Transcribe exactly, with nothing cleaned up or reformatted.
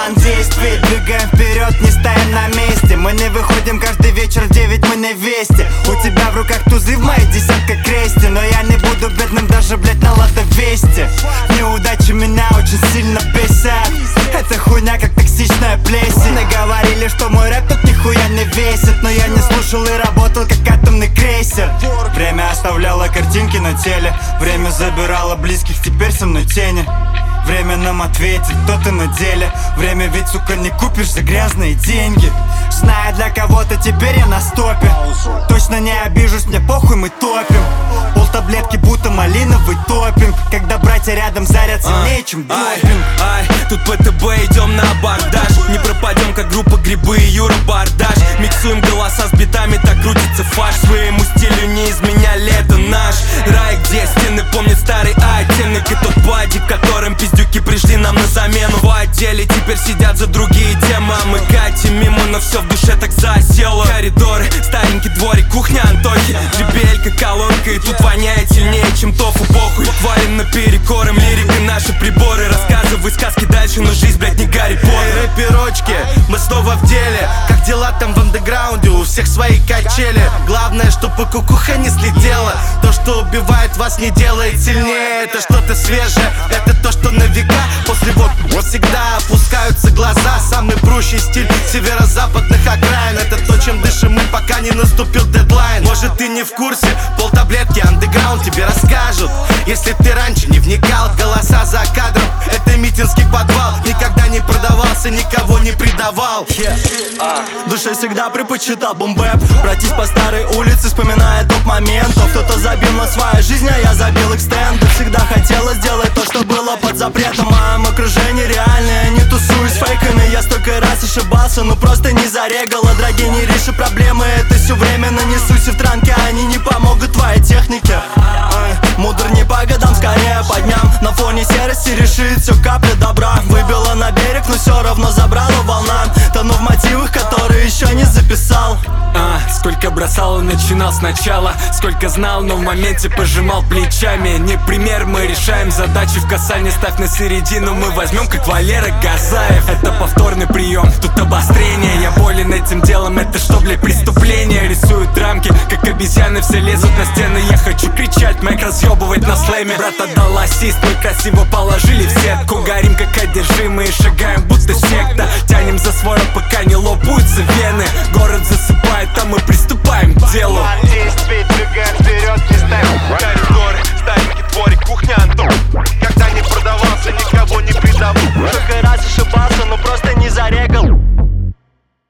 план действий. Двигаем вперед, не стоим на месте. Мы не выходим каждый вечер в девять, мы на весте. У тебя в руках тузы, в моей десятка крести. Но я не буду бедным даже, блять, на лото вести. Неудачи меня очень сильно бесят. Это хуйня, как токсичная плесень. Говорили, что мой рэп тут нихуя не весит. Но я не слушал и работал, как атомный крейсер. Время оставляло картинки на теле. Время забирало близких, теперь со мной тени. Время нам ответит, кто ты на деле. Время ведь, сука, не купишь за грязные деньги. Зная для кого-то, теперь я на стопе. Точно не обижусь, мне похуй, мы топим. Пол таблетки будто малиновый топинг. Когда братья рядом зарят сильнее, чем допинг. Ай, тут пэ тэ бэ, идем на абордаж. Не пропадем, как группа Грибы и Юра Бардаш. Миксуем голоса с битами, так крутится фаш. Своему стилю не изменяли, это наш рай, где стены помнят старый оттенок. И тот бади, которым пиздюки пришли нам на замену. В отделе теперь сидят за другие темы, а мы катим мимо, но все в душе так засело. Коридоры, старенький дворик, кухня Антохи, джи би эль-ка, колонка, и тут воняет сильнее, чем тофу, похуй. Валим наперекором, лирикой наши приборы. Рассказывай сказки дальше, но жизнь, блядь, не Гарри Поттер. Эй, рэперочки, мы снова в деле. Как дела там в андеграунде, у всех свои качели. Главное, чтобы кукуха не слетела. То, что убивает вас, не делает сильнее. Это что-то свежее, это то, что на века. После вот всегда опускаются глаза. Самый прущий стиль северо-западных окраин. Это то, чем дышим мы, пока не наступил дедлайн. Может, ты не в курсе, полтаблетки андеграунд тебе расскажут. Если ты раньше не вникал, голоса за кадром. Это митинский подвал, никогда не продавался, никого не предавал. В душе всегда предпочитал бум-бэп. Пройтись по старой улице, вспоминая топ моментов. Кто-то забил на свою жизнь, а я забил экстенды. Всегда хотела сделать то, что было под запретом. В моем окружении реальное, не тусуюсь с фейками. Я столько раз ошибался, но просто не зарегала. Дорогие, не реши проблемы, это все временно. Несусь в транке, они не помогут твоей технике. Мудр не по годам, скорее по дням. На фоне серости решит все капля добра. Выбила на берег, но все равно забрала волна. Тону в мотивах, которые еще не записал. А, сколько бросал и начинал сначала. Сколько знал, но в моменте пожимал плечами. Не пример, мы решаем задачи в касании. Ставь на середину, мы возьмем, как Валера Газаев. Это повторный прием, тут обострение. Я болен этим делом, это что, блядь, преступление? Рисуют рамки, как обезьяны, все лезут на стены. Я хочу кричать, майк разъебывать на слэме. Брат отдал ассист, мы красиво положили в сетку. Горим, как одержимые, шагаем, будто секта. Тянем за свое, пока не лопаются вены. Город засыпает, а мы приступаем к делу. Действий, двигаем вперед, не ставим коридоры, старенький дворик, кухня Антон. Когда не продавался, никого не предавал.